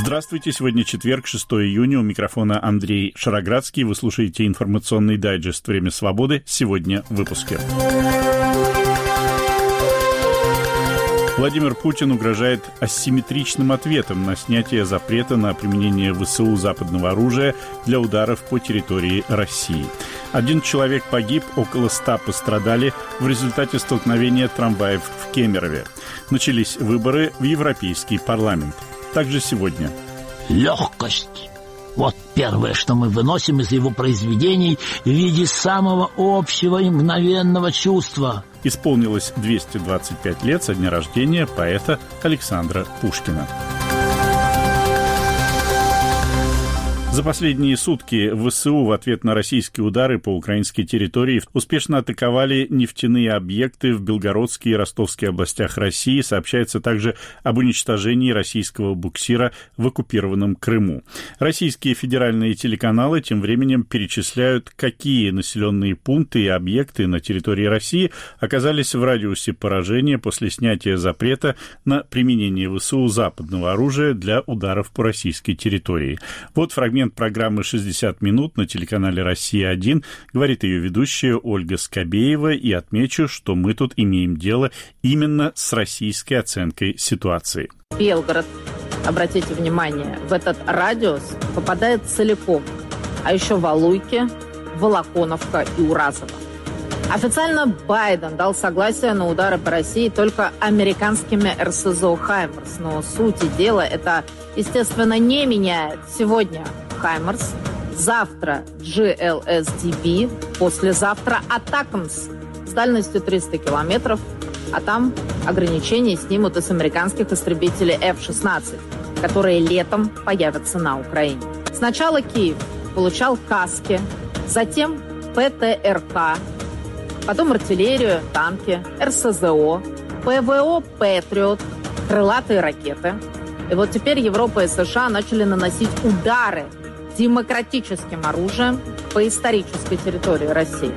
Здравствуйте, сегодня четверг, 6 июня, у микрофона Андрей Шароградский. Вы слушаете информационный дайджест «Время свободы». Сегодня в выпуске. Владимир Путин угрожает асимметричным ответом на снятие запрета на применение ВСУ западного оружия для ударов по территории России. 1 человек погиб, около 100 пострадали в результате столкновения трамваев в Кемерове. Начались выборы в Европейский парламент. Также сегодня. Легкость. Вот первое, что мы выносим из его произведений в виде самого общего и мгновенного чувства. Исполнилось 225 лет со дня рождения поэта Александра Пушкина. За последние сутки ВСУ в ответ на российские удары по украинской территории успешно атаковали нефтяные объекты в Белгородской и Ростовской областях России. Сообщается также об уничтожении российского буксира в оккупированном Крыму. Российские федеральные телеканалы тем временем перечисляют, какие населенные пункты и объекты на территории России оказались в радиусе поражения после снятия запрета на применение ВСУ западного оружия для ударов по российской территории. Вот фрагмент программы «60 минут» на телеканале «Россия-1», говорит ее ведущая Ольга Скобеева, и отмечу, что мы тут имеем дело именно с российской оценкой ситуации. Белгород, обратите внимание, в этот радиус попадает целиком, а еще Валуйки, Волоконовка и Уразово. Официально Байден дал согласие на удары по России только американскими РСЗО «Хаймерс», но сути дела это, естественно, не меняет. Сегодня «Хаймерс», завтра GLSDB, послезавтра «Атакамс» с дальностью 300 километров, а там ограничения снимут и с американских истребителей F-16, которые летом появятся на Украине. Сначала Киев получал каски, затем ПТРК, потом артиллерию, танки, РСЗО, ПВО «Патриот», крылатые ракеты. И вот теперь Европа и США начали наносить удары демократическим оружием по исторической территории России.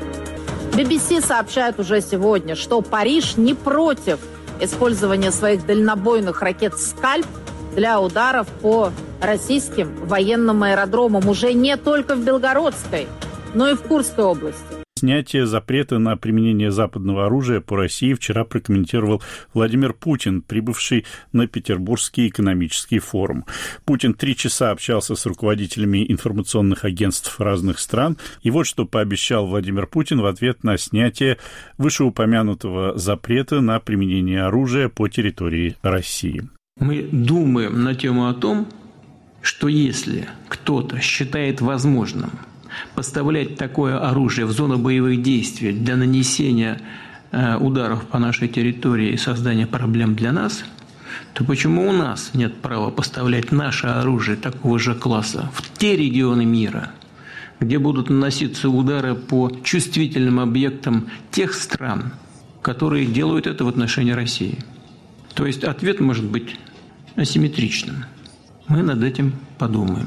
BBC сообщает уже сегодня, что Париж не против использования своих дальнобойных ракет «Скальп» для ударов по российским военным аэродромам уже не только в Белгородской, но и в Курской области. Снятие запрета на применение западного оружия по России вчера прокомментировал Владимир Путин, прибывший на Петербургский экономический форум. Путин 3 часа общался с руководителями информационных агентств разных стран. И вот что пообещал Владимир Путин в ответ на снятие вышеупомянутого запрета на применение оружия по территории России. Мы думаем на тему о том, что если кто-то считает возможным поставлять такое оружие в зону боевых действий для нанесения ударов по нашей территории и создания проблем для нас, то почему у нас нет права поставлять наше оружие такого же класса в те регионы мира, где будут наноситься удары по чувствительным объектам тех стран, которые делают это в отношении России? То есть ответ может быть асимметричным. Мы над этим подумаем.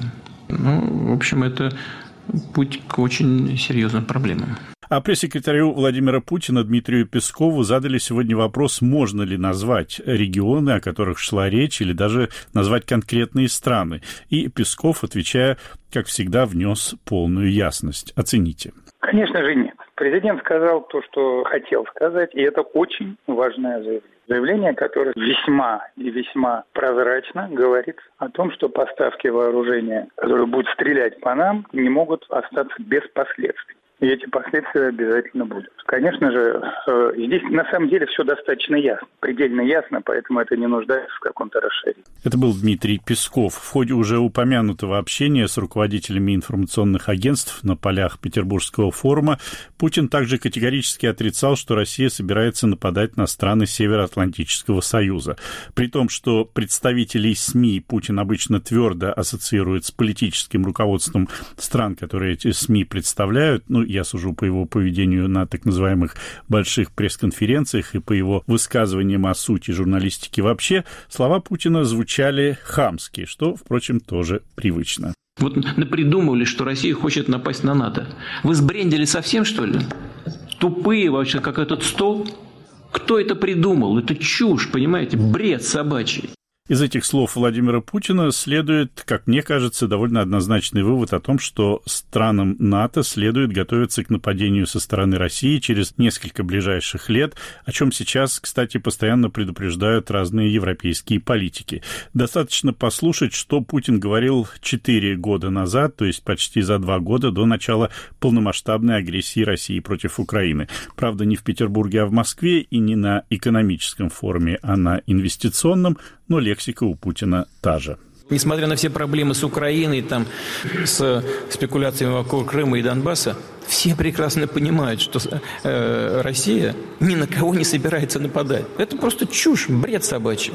В общем, это путь к очень серьезным проблемам. А пресс-секретарю Владимира Путина Дмитрию Пескову задали сегодня вопрос, можно ли назвать регионы, о которых шла речь, или даже назвать конкретные страны. И Песков, отвечая, как всегда, внес полную ясность. Оцените. Конечно же нет. Президент сказал то, что хотел сказать, и это очень важное заявление. Заявление, которое весьма и весьма прозрачно говорит о том, что поставки вооружения, которые будут стрелять по нам, не могут остаться без последствий. И эти последствия обязательно будут. Конечно же, здесь на самом деле все достаточно ясно, предельно ясно, поэтому это не нуждается в каком-то расширении. Это был Дмитрий Песков. В ходе уже упомянутого общения с руководителями информационных агентств на полях Петербургского форума Путин также категорически отрицал, что Россия собирается нападать на страны Североатлантического Союза. При том, что представителей СМИ Путин обычно твердо ассоциирует с политическим руководством стран, которые эти СМИ представляют, я сужу по его поведению на так называемых больших пресс-конференциях и по его высказываниям о сути журналистики вообще, слова Путина звучали хамски, что, впрочем, тоже привычно. Вот напридумывали, что Россия хочет напасть на НАТО. Вы сбрендили совсем, что ли? Тупые вообще, как этот стол? Кто это придумал? Это чушь, понимаете? Бред собачий. Из этих слов Владимира Путина следует, как мне кажется, довольно однозначный вывод о том, что странам НАТО следует готовиться к нападению со стороны России через несколько ближайших лет, о чем сейчас, кстати, постоянно предупреждают разные европейские политики. Достаточно послушать, что Путин говорил 4 года назад, то есть почти за 2 года до начала полномасштабной агрессии России против Украины. Правда, не в Петербурге, а в Москве, и не на экономическом форуме, а на инвестиционном, но лексика у Путина та же. Несмотря на все проблемы с Украиной, там, с спекуляциями вокруг Крыма и Донбасса, все прекрасно понимают, что Россия ни на кого не собирается нападать. Это просто чушь, бред собачий.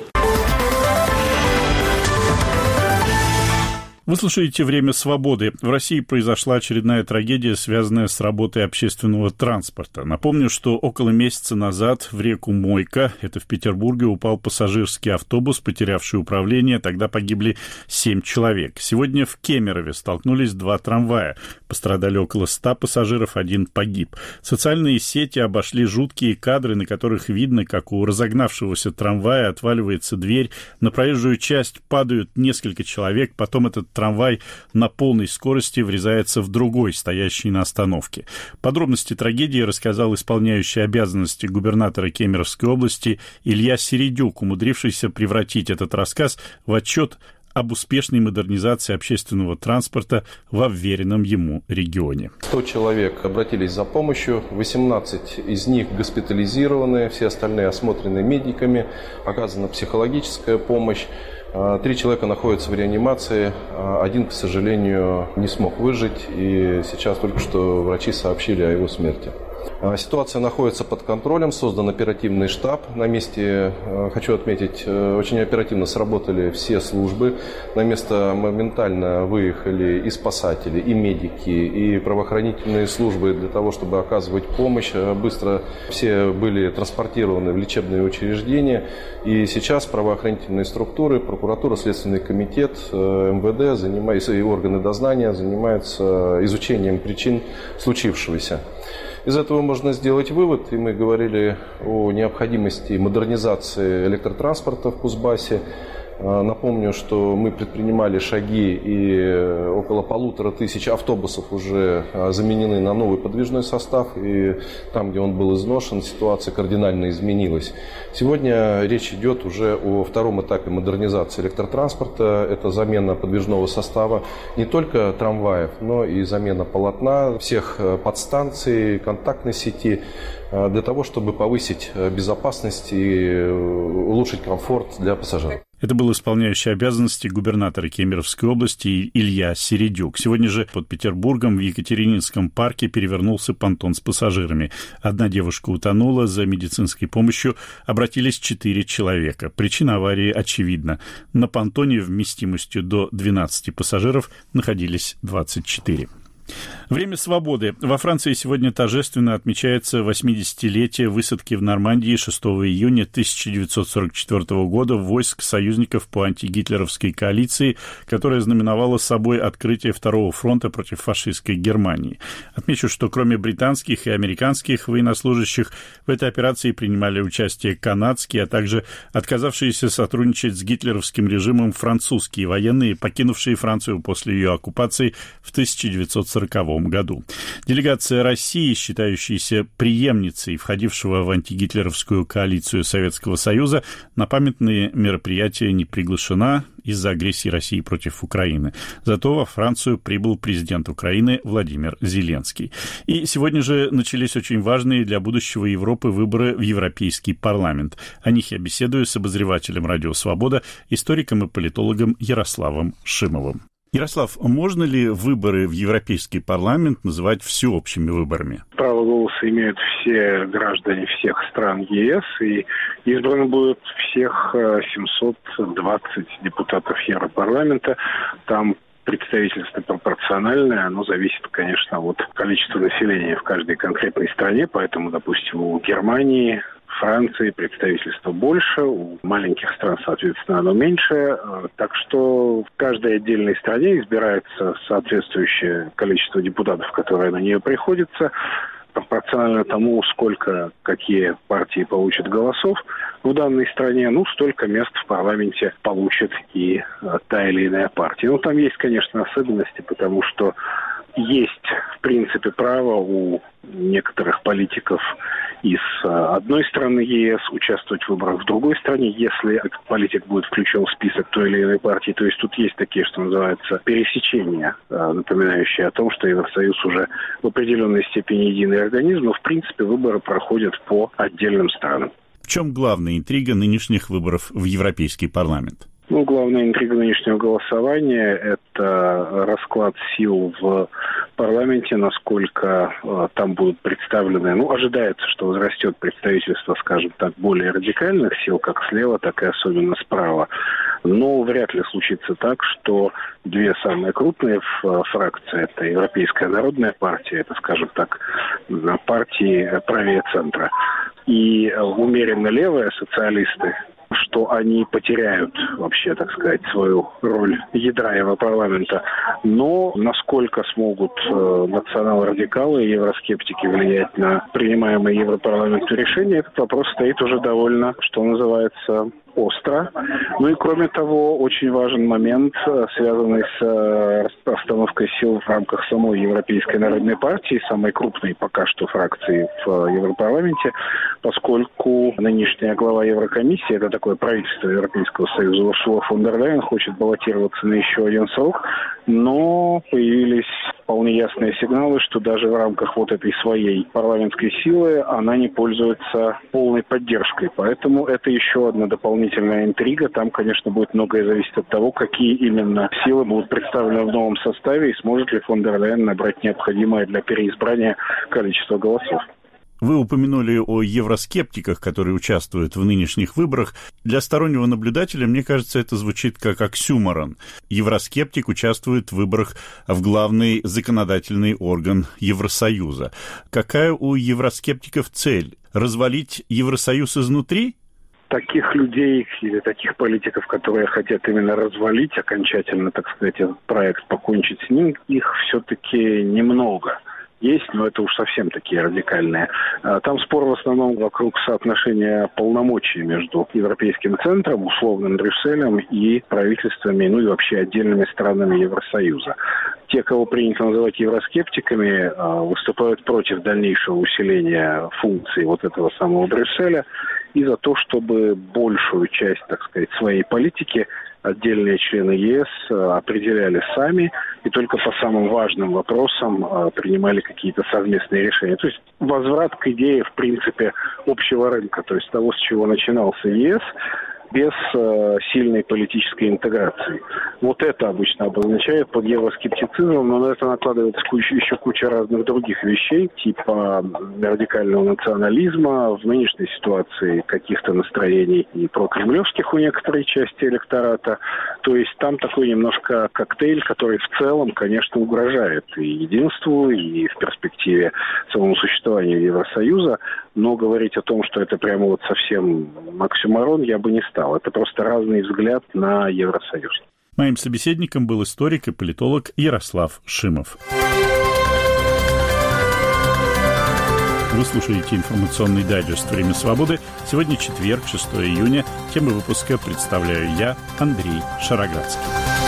Вы слушаете «Время свободы». В России произошла очередная трагедия, связанная с работой общественного транспорта. Напомню, что около месяца назад в реку Мойка, это в Петербурге, упал пассажирский автобус, потерявший управление. Тогда погибли 7 человек. Сегодня в Кемерове столкнулись 2 трамвая. Пострадали около 100 пассажиров, 1 погиб. Социальные сети обошли жуткие кадры, на которых видно, как у разогнавшегося трамвая отваливается дверь. На проезжую часть падают несколько человек, потом этот трамвай на полной скорости врезается в другой, стоящий на остановке. Подробности трагедии рассказал исполняющий обязанности губернатора Кемеровской области Илья Середюк, умудрившийся превратить этот рассказ в отчет об успешной модернизации общественного транспорта во вверенном ему регионе. 100 человек обратились за помощью, 18 из них госпитализированы, все остальные осмотрены медиками, оказана психологическая помощь. 3 человека находятся в реанимации, 1, к сожалению, не смог выжить, и сейчас только что врачи сообщили о его смерти. Ситуация находится под контролем, создан оперативный штаб. На месте, хочу отметить, очень оперативно сработали все службы. На место моментально выехали и спасатели, и медики, и правоохранительные службы для того, чтобы оказывать помощь. Быстро все были транспортированы в лечебные учреждения. И сейчас правоохранительные структуры, прокуратура, Следственный комитет, МВД и органы дознания занимаются изучением причин случившегося. Из этого можно сделать вывод, и мы говорили о необходимости модернизации электротранспорта в Кузбассе. Напомню, что мы предпринимали шаги, и около 1500 автобусов уже заменены на новый подвижной состав, и там, где он был изношен, ситуация кардинально изменилась. Сегодня речь идет уже о втором этапе модернизации электротранспорта. Это замена подвижного состава не только трамваев, но и замена полотна, всех подстанций, контактной сети, для того, чтобы повысить безопасность и улучшить комфорт для пассажиров. Это был исполняющий обязанности губернатора Кемеровской области Илья Середюк. Сегодня же под Петербургом в Екатерининском парке перевернулся понтон с пассажирами. Одна девушка утонула, за медицинской помощью обратились 4 человека. Причина аварии очевидна. На понтоне вместимостью до 12 пассажиров находились 24. Время свободы. Во Франции сегодня торжественно отмечается 80-летие высадки в Нормандии 6 июня 1944 года войск союзников по антигитлеровской коалиции, которая знаменовала собой открытие Второго фронта против фашистской Германии. Отмечу, что кроме британских и американских военнослужащих в этой операции принимали участие канадские, а также отказавшиеся сотрудничать с гитлеровским режимом французские военные, покинувшие Францию после ее оккупации в 1940 году. Делегация России, считающаяся преемницей входившего в антигитлеровскую коалицию Советского Союза, на памятные мероприятия не приглашена из-за агрессии России против Украины. Зато во Францию прибыл президент Украины Владимир Зеленский. И сегодня же начались очень важные для будущего Европы выборы в Европейский парламент. О них я беседую с обозревателем «Радио Свобода», историком и политологом Ярославом Шимовым. Ярослав, можно ли выборы в Европейский парламент называть всеобщими выборами? Право голоса имеют все граждане всех стран ЕС, и избраны будут всех 720 депутатов Европарламента. Там представительство пропорциональное, оно зависит, конечно, от количества населения в каждой конкретной стране, поэтому, допустим, у Германии, Франции представительство больше, у маленьких стран, соответственно, оно меньше. Так что в каждой отдельной стране избирается соответствующее количество депутатов, которое на нее приходится, пропорционально тому, сколько какие партии получат голосов. в данной стране, столько мест в парламенте получит и та или иная партия. Там есть, конечно, особенности, потому что есть, в принципе, право у некоторых политиков из одной страны ЕС участвовать в выборах в другой стране, если этот политик будет включен в список той или иной партии. То есть тут есть такие, что называется, пересечения, напоминающие о том, что Евросоюз уже в определенной степени единый организм, но, в принципе, выборы проходят по отдельным странам. В чем главная интрига нынешних выборов в Европейский парламент? Главная интрига нынешнего голосования – это расклад сил в парламенте, насколько там будут представлены. Ожидается, что возрастет представительство, скажем так, более радикальных сил, как слева, так и особенно справа. Но вряд ли случится так, что две самые крупные фракции – это Европейская народная партия, это, скажем так, партии правее центра, и умеренно левые социалисты, что они потеряют вообще, так сказать, свою роль ядра Европарламента. Но насколько смогут национал-радикалы и евроскептики влиять на принимаемые Европарламенту решения, этот вопрос стоит уже довольно, что называется, остро. И кроме того, очень важен момент, связанный с расстановкой сил в рамках самой Европейской народной партии, самой крупной пока что фракции в Европарламенте, поскольку нынешняя глава Еврокомиссии, это такое правительство Европейского Союза, Урсула фон дер Ляйен, хочет баллотироваться на еще один срок, но появились вполне ясные сигналы, что даже в рамках этой своей парламентской силы она не пользуется полной поддержкой. Поэтому это еще одна дополнительная интрига. Там, конечно, будет многое зависеть от того, какие именно силы будут представлены в новом составе и сможет ли фон дер Ляйен набрать необходимое для переизбрания количество голосов. Вы упомянули о евроскептиках, которые участвуют в нынешних выборах. Для стороннего наблюдателя, мне кажется, это звучит как оксюморон. Евроскептик участвует в выборах в главный законодательный орган Евросоюза. Какая у евроскептиков цель? Развалить Евросоюз изнутри? Таких людей или таких политиков, которые хотят именно развалить окончательно, так сказать, этот проект, покончить с ним, их все-таки немного. Есть, но это уж совсем такие радикальные. Там спор в основном вокруг соотношения полномочий между Европейским центром, условным Брюсселем и правительствами, и вообще отдельными странами Евросоюза. Те, кого принято называть евроскептиками, выступают против дальнейшего усиления функций этого самого Брюсселя и за то, чтобы большую часть, так сказать, своей политики отдельные члены ЕС определяли сами и только по самым важным вопросам принимали какие-то совместные решения. То есть возврат к идее, в принципе, общего рынка, то есть того, с чего начинался ЕС, без сильной политической интеграции. Это обычно обозначает под евроскептицизмом, но на это накладывается еще куча разных других вещей, типа радикального национализма, в нынешней ситуации каких-то настроений и прокремлевских у некоторой части электората. То есть там такой немножко коктейль, который в целом, конечно, угрожает и единству, и в перспективе самому существованию Евросоюза, но говорить о том, что это прямо совсем оксюморон, я бы не стал. Это просто разный взгляд на Евросоюз. Моим собеседником был историк и политолог Ярослав Шимов. Вы слушаете информационный дайджест «Время свободы». Сегодня четверг, 6 июня. Тему выпуска представляю я, Андрей Шароградский.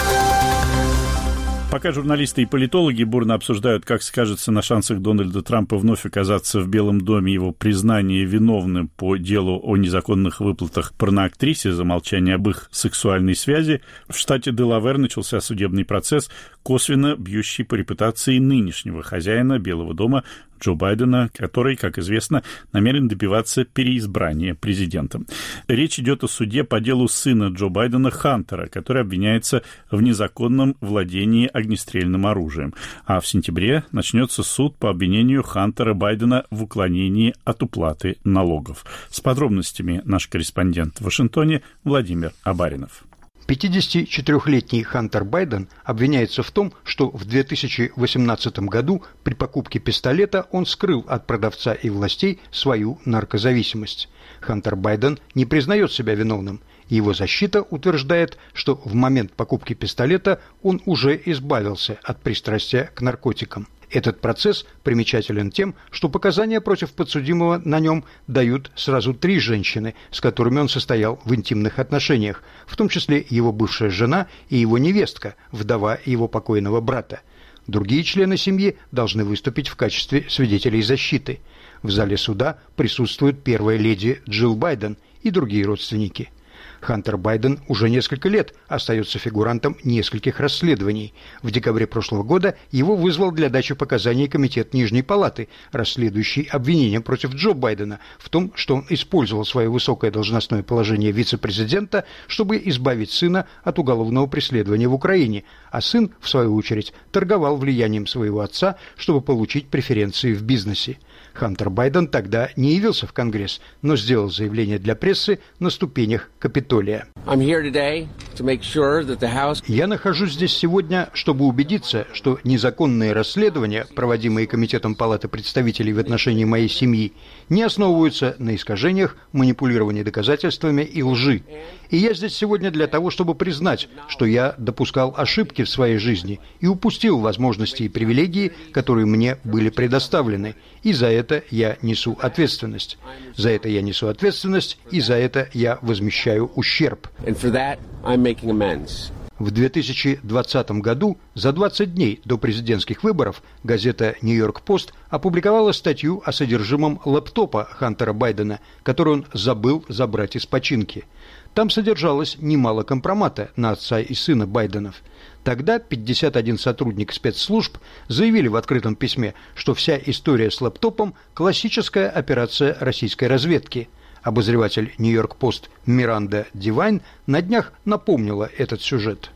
Пока журналисты и политологи бурно обсуждают, как скажется на шансах Дональда Трампа вновь оказаться в Белом доме его признание виновным по делу о незаконных выплатах порноактрисе за молчание об их сексуальной связи, в штате Делавэр начался судебный процесс, косвенно бьющий по репутации нынешнего хозяина Белого дома Джо Байдена, который, как известно, намерен добиваться переизбрания президентом. Речь идет о суде по делу сына Джо Байдена Хантера, который обвиняется в незаконном владении огнестрельным оружием. А в сентябре начнется суд по обвинению Хантера Байдена в уклонении от уплаты налогов. С подробностями наш корреспондент в Вашингтоне Владимир Абаринов. 54-летний Хантер Байден обвиняется в том, что в 2018 году при покупке пистолета он скрыл от продавца и властей свою наркозависимость. Хантер Байден не признает себя виновным. Его защита утверждает, что в момент покупки пистолета он уже избавился от пристрастия к наркотикам. Этот процесс примечателен тем, что показания против подсудимого на нем дают сразу 3 женщины, с которыми он состоял в интимных отношениях, в том числе его бывшая жена и его невестка, вдова его покойного брата. Другие члены семьи должны выступить в качестве свидетелей защиты. В зале суда присутствует первая леди Джилл Байден и другие родственники. Хантер Байден уже несколько лет остается фигурантом нескольких расследований. В декабре прошлого года его вызвал для дачи показаний Комитет Нижней Палаты, расследующий обвинения против Джо Байдена в том, что он использовал свое высокое должностное положение вице-президента, чтобы избавить сына от уголовного преследования в Украине, а сын, в свою очередь, торговал влиянием своего отца, чтобы получить преференции в бизнесе. Хантер Байден тогда не явился в Конгресс, но сделал заявление для прессы на ступенях Капитолия. Я нахожусь здесь сегодня, чтобы убедиться, что незаконные расследования, проводимые Комитетом Палаты представителей в отношении моей семьи, не основываются на искажениях, манипулировании доказательствами и лжи. И я здесь сегодня для того, чтобы признать, что я допускал ошибки в своей жизни и упустил возможности и привилегии, которые мне были предоставлены. И за это я несу ответственность. За это я несу ответственность, и за это я возмещаю ущерб. В 2020 году, за 20 дней до президентских выборов, газета «Нью-Йорк Пост» опубликовала статью о содержимом лэптопа Хантера Байдена, который он забыл забрать из починки. Там содержалось немало компромата на отца и сына Байденов. Тогда 51 сотрудник спецслужб заявили в открытом письме, что вся история с лэптопом – классическая операция российской разведки. Обозреватель «Нью-Йорк Пост» Миранда Дивайн на днях напомнила этот сюжет.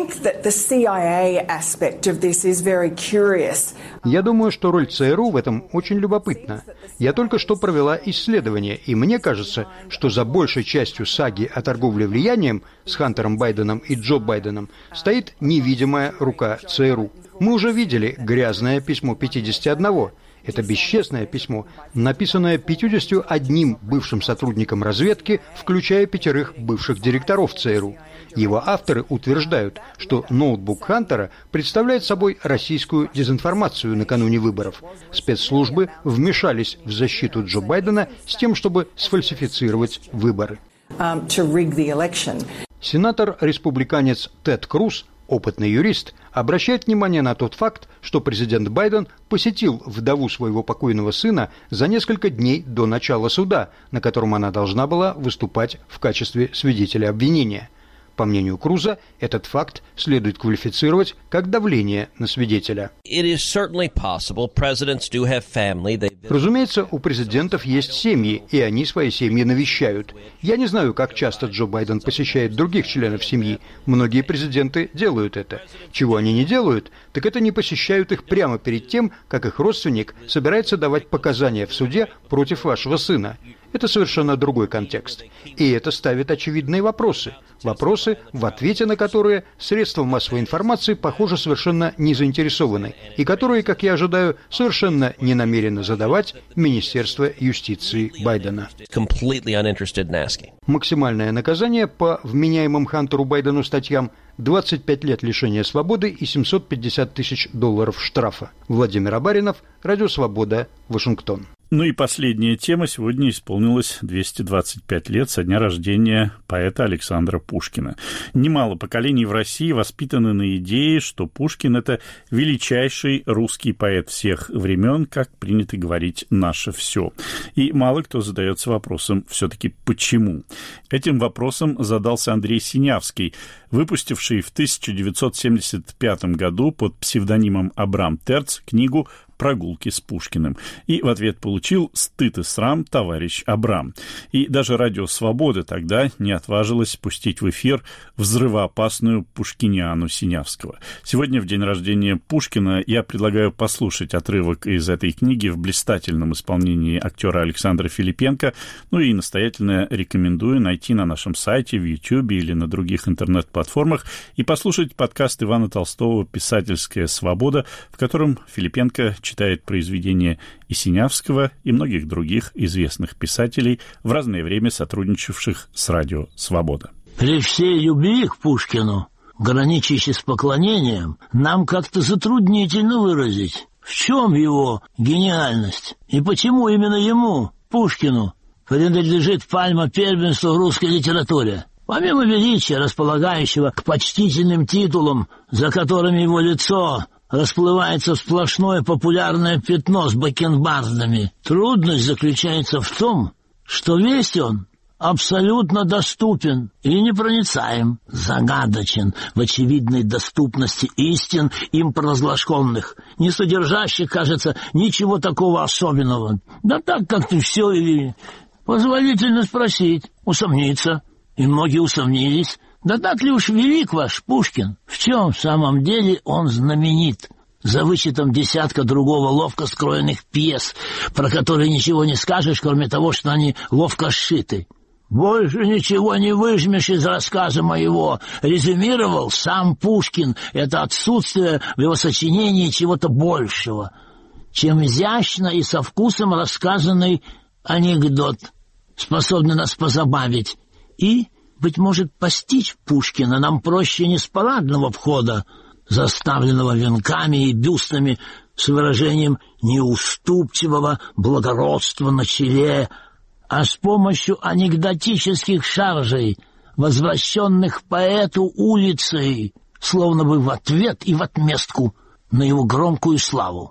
Я думаю, что роль ЦРУ в этом очень любопытна. Я только что провела исследование, и мне кажется, что за большей частью саги о торговле влиянием с Хантером Байденом и Джо Байденом стоит невидимая рука ЦРУ. Мы уже видели грязное письмо 51. Это бесчестное письмо, написанное 51 бывшим сотрудником разведки, включая 5 бывших директоров ЦРУ. Его авторы утверждают, что ноутбук Хантера представляет собой российскую дезинформацию накануне выборов. Спецслужбы вмешались в защиту Джо Байдена с тем, чтобы сфальсифицировать выборы. Сенатор-республиканец Тед Круз, опытный юрист, обращает внимание на тот факт, что президент Байден посетил вдову своего покойного сына за несколько дней до начала суда, на котором она должна была выступать в качестве свидетеля обвинения. По мнению Круза, этот факт следует квалифицировать как давление на свидетеля. Разумеется, у президентов есть семьи, и они свои семьи навещают. Я не знаю, как часто Джо Байден посещает других членов семьи. Многие президенты делают это. Чего они не делают, так это не посещают их прямо перед тем, как их родственник собирается давать показания в суде против вашего сына. Это совершенно другой контекст. И это ставит очевидные вопросы. Вопросы, в ответе на которые средства массовой информации, похоже, совершенно не заинтересованы. И которые, как я ожидаю, совершенно не намерены задавать Министерство юстиции Байдена. Максимальное наказание по вменяемым Хантеру Байдену статьям – 25 лет лишения свободы и $750 тысяч штрафа. Владимир Абаринов, Радио Свобода, Вашингтон. Ну и последняя тема. Сегодня исполнилось 225 лет со дня рождения поэта Александра Пушкина. Немало поколений в России воспитаны на идее, что Пушкин – это величайший русский поэт всех времен, как принято говорить, наше все. И мало кто задается вопросом все-таки почему. Этим вопросом задался Андрей Синявский, выпустивший в 1975 году под псевдонимом Абрам Терц книгу «Прогулки с Пушкиным». И в ответ получил «Стыд и срам, товарищ Абрам». И даже Радио Свобода тогда не отважилась пустить в эфир взрывоопасную пушкиниану Синявского. Сегодня, в день рождения Пушкина, я предлагаю послушать отрывок из этой книги в блистательном исполнении актера Александра Филипенко. Ну и настоятельно рекомендую найти на нашем сайте, в YouTube или на других интернет-платформах и послушать подкаст Ивана Толстого «Писательская свобода», в котором Филипенко читает произведения и Синявского, и многих других известных писателей, в разное время сотрудничавших с Радио Свобода. При всей любви к Пушкину, граничащей с поклонением, нам как-то затруднительно выразить В чем его гениальность? И почему именно ему, Пушкину, принадлежит пальма первенства в русской литературе? Помимо величия, располагающего к почтительным титулам, за которыми его лицо расплывается в сплошное популярное пятно с бакенбардами, трудность заключается в том, что весь он абсолютно доступен и непроницаем, загадочен в очевидной доступности истин им провозглашенных, не содержащих, кажется, ничего такого особенного. Да так как-то все и позволительно спросить, усомниться. И многие усомнились. Да так ли уж велик ваш Пушкин? В чем в самом деле он знаменит? За вычетом десятка другого ловко скроенных пьес, про которые ничего не скажешь, кроме того, что они ловко сшиты. «Больше ничего не выжмешь из рассказа моего», — резюмировал сам Пушкин. Это отсутствие в его сочинении чего-то большего, чем изящно и со вкусом рассказанный анекдот, способный нас позабавить. И, быть может, постичь Пушкина нам проще не с парадного входа, заставленного венками и бюстами с выражением неуступчивого благородства на челе, а с помощью анекдотических шаржей, возвращенных поэту улицей, словно бы в ответ и в отместку на его громкую славу.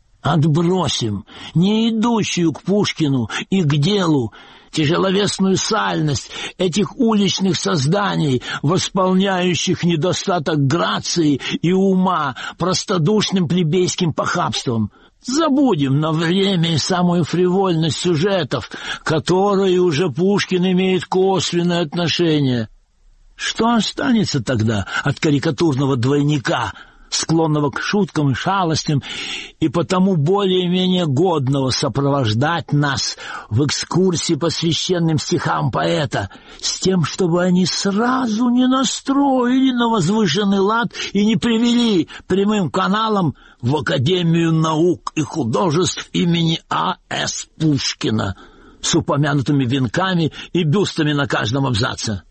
Отбросим не идущую к Пушкину и к делу тяжеловесную сальность этих уличных созданий, восполняющих недостаток грации и ума простодушным плебейским похабством. Забудем на время и самую фривольность сюжетов, к которой уже Пушкин имеет косвенное отношение. Что останется тогда от карикатурного двойника, склонного к шуткам и шалостям, и потому более-менее годного сопровождать нас в экскурсии по священным стихам поэта, с тем, чтобы они сразу не настроили на возвышенный лад и не привели прямым каналом в Академию наук и художеств имени А.С. Пушкина с упомянутыми венками и бюстами на каждом абзаце?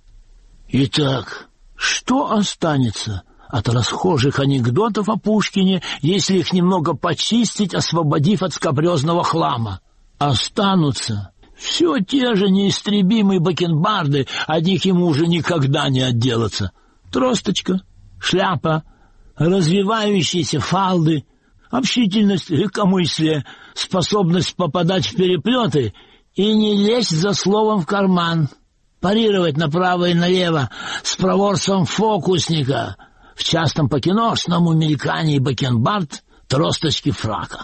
Итак, что останется от расхожих анекдотов о Пушкине, если их немного почистить, освободив от скабрезного хлама? Останутся все те же неистребимые бакенбарды, от них ему уже никогда не отделаться. Тросточка, шляпа, развивающиеся фалды, общительность, легкомыслие, способность попадать в переплеты и не лезть за словом в карман, парировать направо и налево с проворством фокусника, в частом по-киношному мелькании бакенбард, тросточки фрака.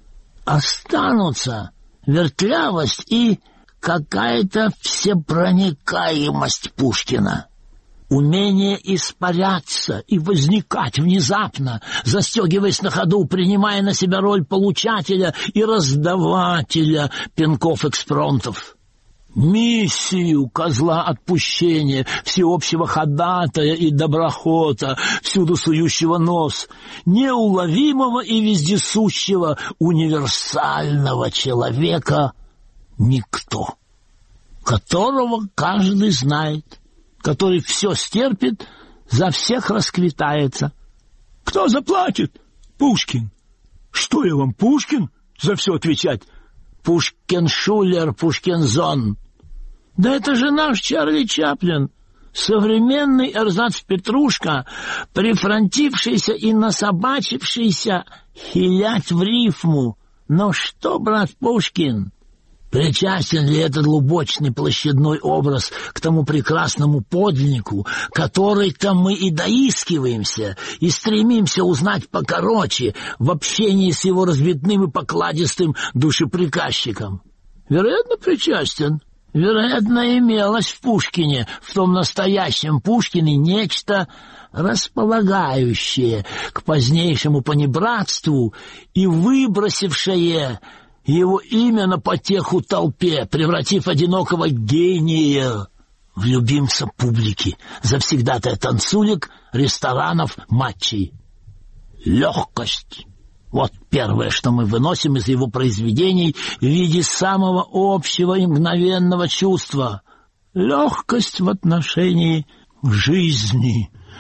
Останутся вертлявость и какая-то всепроникаемость Пушкина, умение испаряться и возникать внезапно, застегиваясь на ходу, принимая на себя роль получателя и раздавателя пинков-экспромтов. Миссию козла отпущения, всеобщего ходатая и доброхота, всюду сующего нос, неуловимого и вездесущего универсального человека никто, которого каждый знает, который все стерпит, за всех расквитается. Кто заплатит? Пушкин. Что я вам, Пушкин, за все отвечать? Пушкин-шулер, Пушкин-зон. Да это же наш Чарли Чаплин, современный эрзац-петрушка, прифронтившийся и насобачившийся хилять в рифму. Но что, брат Пушкин, причастен ли этот лубочный площадной образ к тому прекрасному подлиннику, который-то мы и доискиваемся, и стремимся узнать покороче в общении с его разбитным и покладистым душеприказчиком? Вероятно, причастен. Вероятно, имелось в Пушкине, в том настоящем Пушкине, нечто располагающее к позднейшему понебратству и выбросившее его имя на потеху толпе, превратив одинокого гения в любимца публики, завсегдатая танцулек, ресторанов, матчей. Легкость. Вот первое, что мы выносим из его произведений в виде самого общего и мгновенного чувства. Легкость в отношении жизни,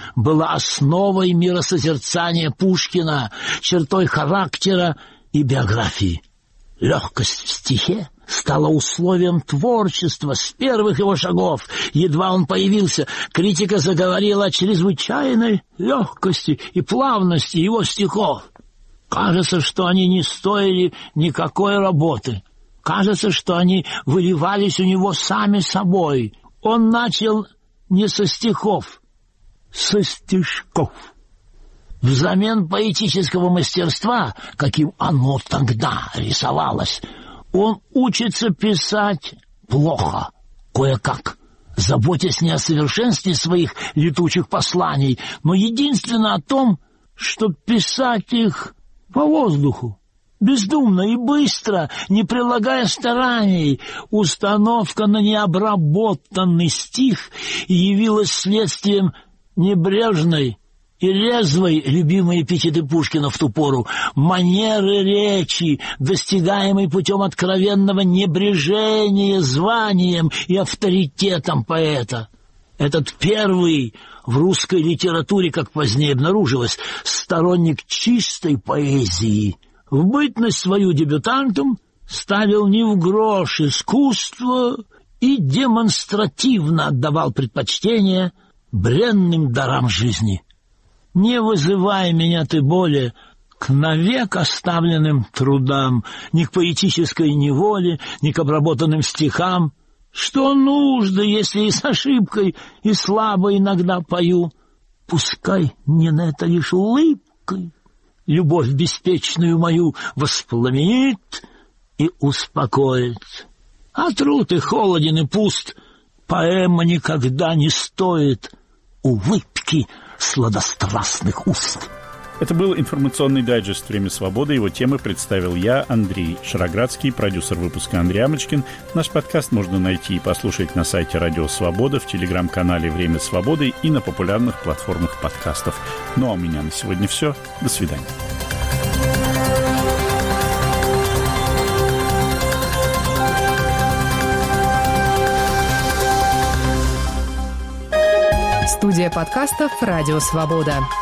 была основой миросозерцания Пушкина, чертой характера и биографии. Легкость в стихе стала условием творчества с первых его шагов. Едва он появился, критика заговорила о чрезвычайной легкости и плавности его стихов. Кажется, что они не стоили никакой работы. Кажется, что они выливались у него сами собой. Он начал не со стихов, со стишков. Взамен поэтического мастерства, каким оно тогда рисовалось, он учится писать плохо, кое-как, заботясь не о совершенстве своих летучих посланий, но единственно о том, чтобы писать их по воздуху, бездумно и быстро, не прилагая стараний. Установка на необработанный стих явилась следствием небрежной и резвой, любимые эпитеты Пушкина в ту пору, манеры речи, достигаемой путем откровенного небрежения званием и авторитетом поэта. Этот первый в русской литературе, как позднее обнаружилось, сторонник чистой поэзии, в бытность свою дебютантом ставил не в грош искусство и демонстративно отдавал предпочтение бренным дарам жизни. Не вызывай меня ты более к навек оставленным трудам, ни к поэтической неволе, ни к обработанным стихам. Что нужно, если и с ошибкой, и слабо иногда пою? Пускай не на это лишь улыбкой любовь беспечную мою воспламенит и успокоит. А труд и холоден и пуст, поэма никогда не стоит улыбки сладострастных уст. Это был информационный дайджест «Время свободы». Его темы представил я, Андрей Шароградский, продюсер выпуска Андрей Амочкин. Наш подкаст можно найти и послушать на сайте Радио Свобода, в телеграм-канале «Время свободы» и на популярных платформах подкастов. Ну а у меня на сегодня все. До свидания. Студия подкастов «Радио Свобода».